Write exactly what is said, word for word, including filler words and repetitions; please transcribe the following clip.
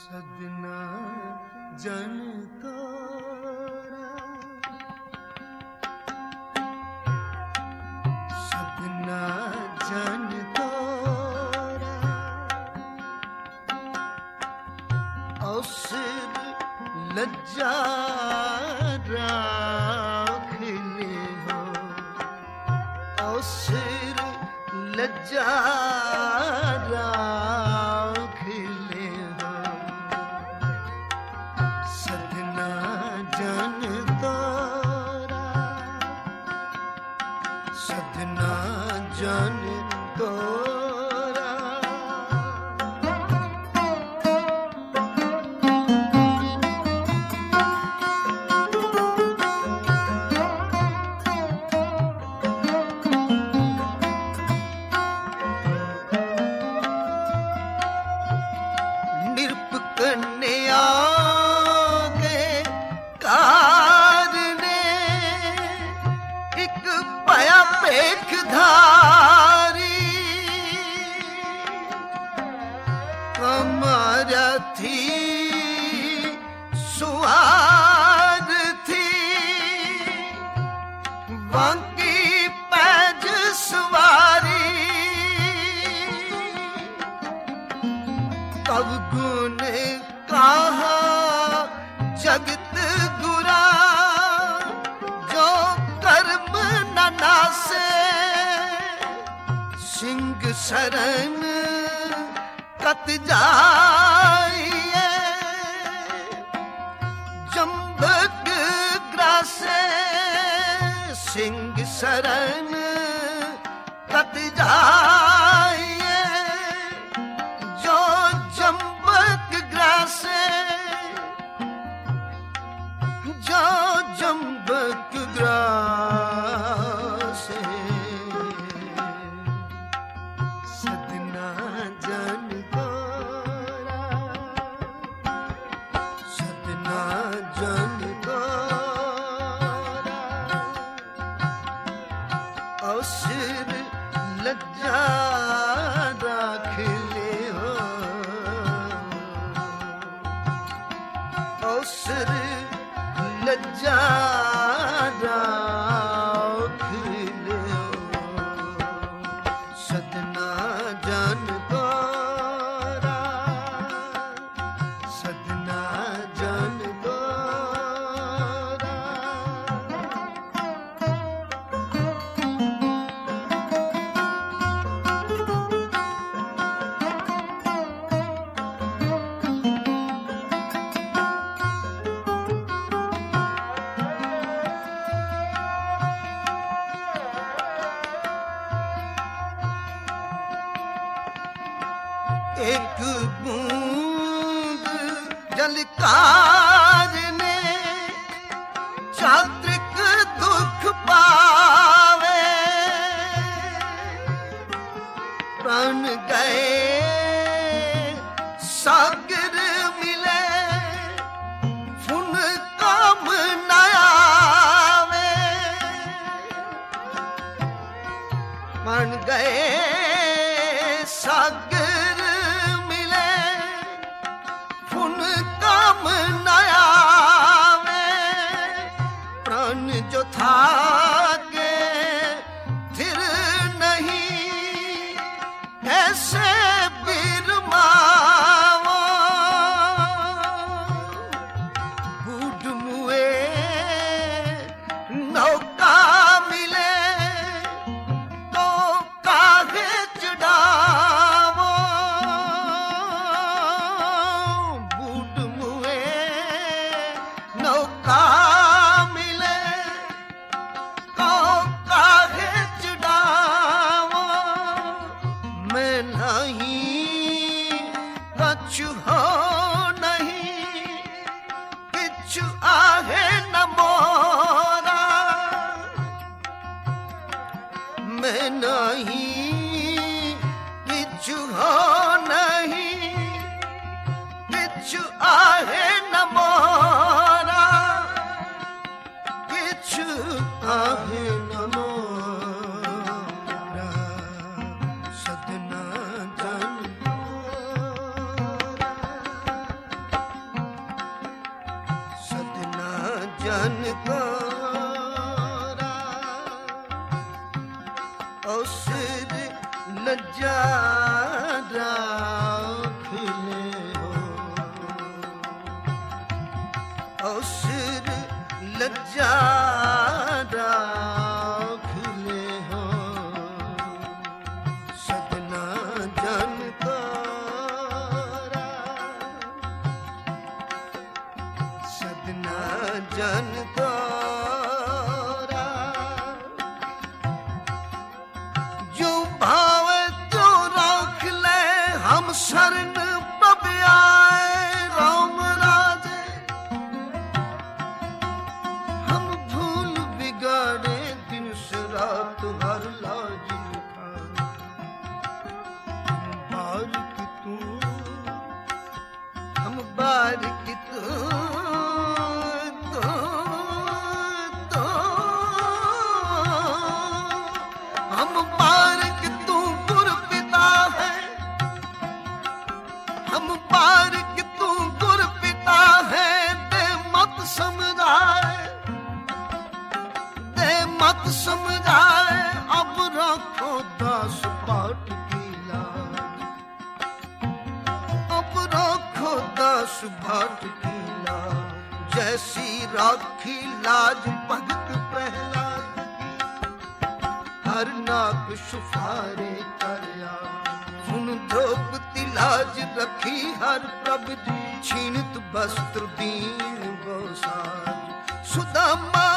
सदना जन तोरा, सदना जन तोरा, अवसर लज्जा राख ले हो, अवसर लज्जा राख ले हो, सदना जन तोरा, सदना जन तोरा। जगत गुरा जो कर्म न नासे, सिंह शरण कत जाइए, जम्बक ग्रासे, सिंह शरण कत जाइए, जो जम्बक ग्रासे, जो जम्बक ग्रासे, सदना जन तोरा, सदना जन तोरा, अवसर लज्जा राख ले हो, अवसर लज्जा राख ले हो, सदना जन तोरा, सदना जन तोरा। एक बूंद जलकार ने चात्रिक दुख पावे, प्राण गए सागर मिले, फुन काम न आवे, प्राण गए सागर काम न आवे, प्राण जो थाके फिर नहीं, ऐसे बिरमावो, बूढ़ मुए नौका मिले, तो काहे चढ़ावो, नौका मिले तो काहे चढ़ावो, मैं नहीं कछु हो नहीं, किछु आहे न मोरा, मैं नहीं किछु हो नहीं, किछु आहे न मोरा, आहे न मोरा, सदना जन तोरा। सिर लज्जा राख ले हो, ओ सिर लज्जा राख ले हो, सदना जन तारा, सदना जन तारा, जो भावे तो राख ले हम शरण पब आए राम राजे, हम भूल बिगाड़े दिन से रात हर लाज खाए, हम बारिक तू, हम बारिक तू, तो, तो, हम बारिक तू गुर पिता है, हम बारिक तू गुर पिता है, दे मत समझाए, दे मत समझाए, अब रखो दास पाठ की लाज, अब रखो दास भाट की लाज, जैसी राखी लाज भगत प्रहलाद की, हर नाक सुफारे करया, सुन द्रौपदी लाज रखी हर प्रभ जी, छीनत वस्त्र दीन गोसाज, सुदामा